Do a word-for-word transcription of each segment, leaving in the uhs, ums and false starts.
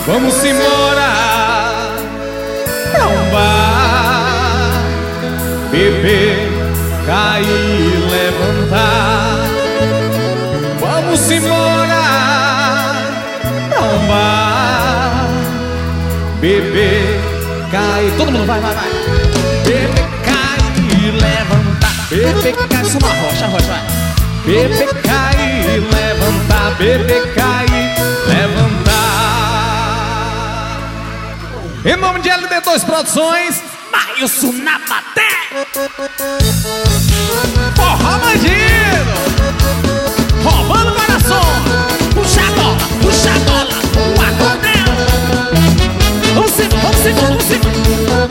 Vamos embora pra um bar, beber, cair, levantar. Vamos embora pra um bar, beber, cair. Todo mundo vai, vai, vai. Beber, cair, levantar. Beber, cair, só uma rocha, rocha, vai. Beber, cair, levantar. Beber, cair, levantar. Em nome de L D dois Produções, Maílson na bateria. Forró bandido, roubando corações. Puxa a bola, puxa a bola, o acordeão. Vamos embora, vamos embora, vamos embora.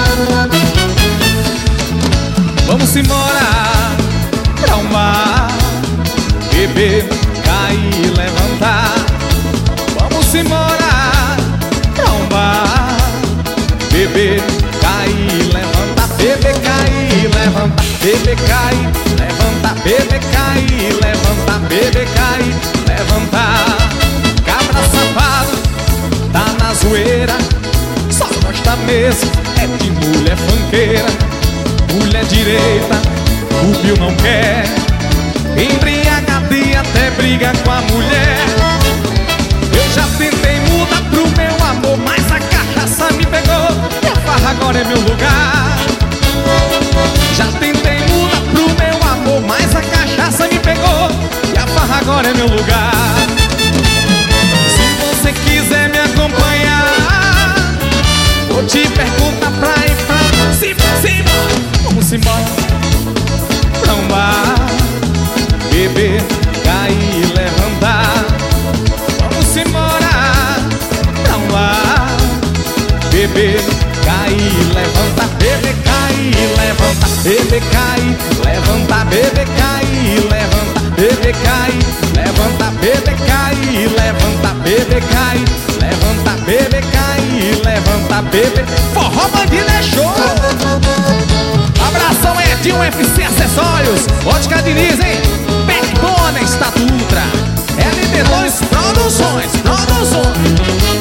Vamos embora pra um bar, beber, cair, levantar. Vamos embora pra um bar, beber, cair, levantar. Beber, cair, levantar. Beber, cair, levantar. Beber, cair, levantar. Beber, cair, levantar. Cabra safado, tá na zoeira. Só gosta mesmo é de mulher fanqueira. Mulher direita, o Bill não quer. Embriagado e até briga com a mulher. Eu já tentei mudar pro meu amor, mas a cachaça me pegou e a farra agora é meu lugar. Já tentei mudar pro meu amor, mas a cachaça me pegou e a farra agora é meu lugar. Se você quiser me acompanhar, vou te perguntar pra ir pra cima, cima. Vamos embora pra um bar, beber, cair, levantar. Vamos embora pra um bar, beber, cair, levantar. Beber, cair, levantar. Beber, cair, levantar. Beber, cair, levantar. Beber, cair, levantar. Beber, cair, levantar. Beber, cair, levantar. Beber, cair, levantar. Beber. Forró bandido é show. Abração é de um F C Acessórios, Ótica Diniz, hein? Backbone, Estado Ultra, L D dois Produções, Produções.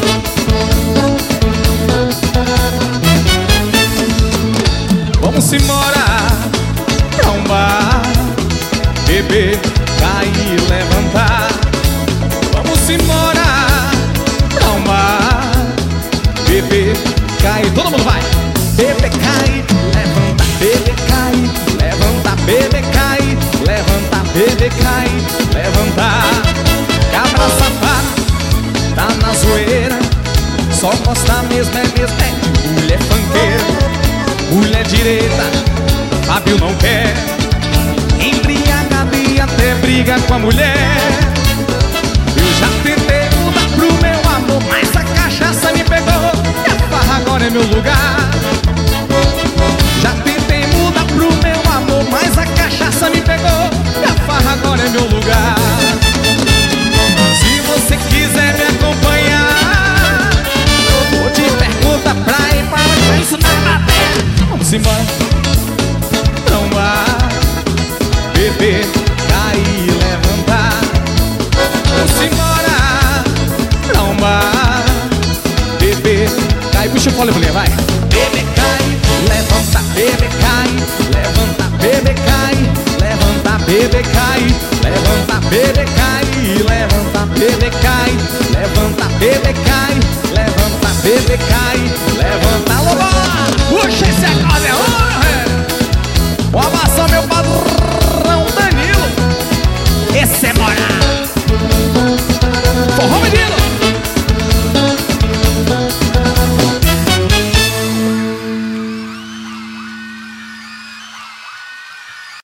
Vamos embora pra um bar, beber, cair, levantar. Vamos embora pra um bar, beber, cair. Todo mundo vai. Beber, cair, levantar. Beber, cair, levantar. Beber, cair, levantar. Beber, cair, levantar. Cabra safada, tá na zoeira. Só gosta mesmo, é mesmo, é de mulher fanqueira. Mulher direita, Fábio não quer. Embriagado e até briga com a mulher. Eu já tentei mudar pro meu amor, mas a cachaça me pegou e a farra agora é meu lugar. Já tentei mudar pro meu amor, mas a cachaça me pegou e a farra agora é meu lugar. Se você quiser me acompanhar, vou te perguntar pra ir pra onde isso na bateria. Vamos embora pra um bar, beber, cair, levantar. Vamos embora pra um bar, beber, cair. Puxa o fole, mulher, vai. Beber, cair, levantar. Beber, cair, levantar. Beber, cair, levantar. Beber, cair, levantar. Beber, cair, levantar. Beber, cair, levantar. Beber, cair, levantar. Beber, cair,